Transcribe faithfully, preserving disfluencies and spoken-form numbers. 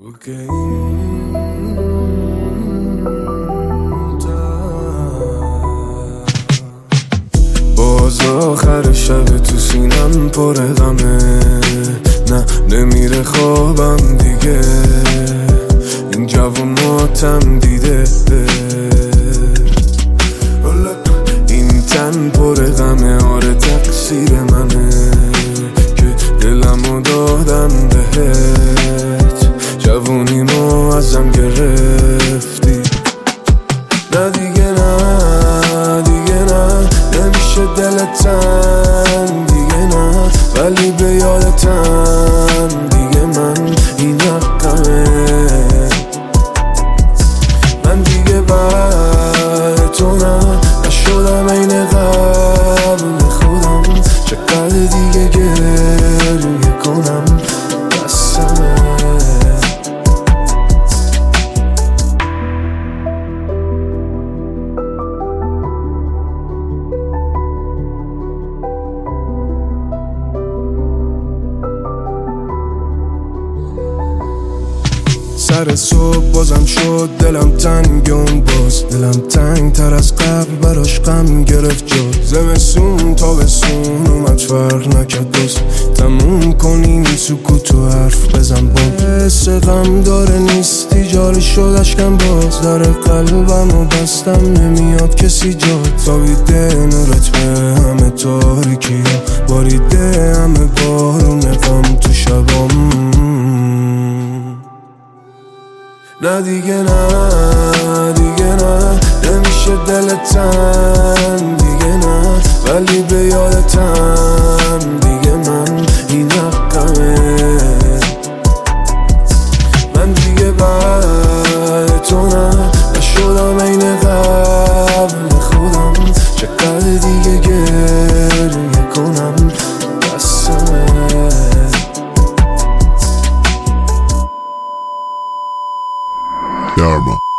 باز آخر شب تو سینم پر غمه، نه نمیره خوابم دیگه، این جوون ماتم دیده، این تن پر غمه، آره تقصیر منه که دلمو دادم بهت، جوونیمو ازم گرفتی. نه دیگه نه دیگه نه، نمیشه دلت تنگ دیگه نه، ولی به یادتم دیگه من این حقمه، من دیگه بعد تو نه نشدم این قبل خودم، چقدر دیگه گریه کنم بسمه. سر صبح بازم شد دلم تنگ، اون باز دلم تنگ تر از قبل، براش غم گرفت جا، زمستون تابستون اومد فرق نکرد، باز تموم کنیم این سکوت و حرف بزن بام، حس غم داره نیستی جاری شد اشکم، باز در قلبم و بستم نمیاد کسی جاد، تابیده نورت به همه تاریکی ها، باریده همه بارون غم تو شبام. نه دیگه نه دیگه نه، نمیشه دلت تنگ دیگه نه، ولی به یادتم دیگه من این حقمه، من دیگه بعد تو نه نشدم این قبل خودم، چقدر دیگه گریه کنم بسمه. Dharma.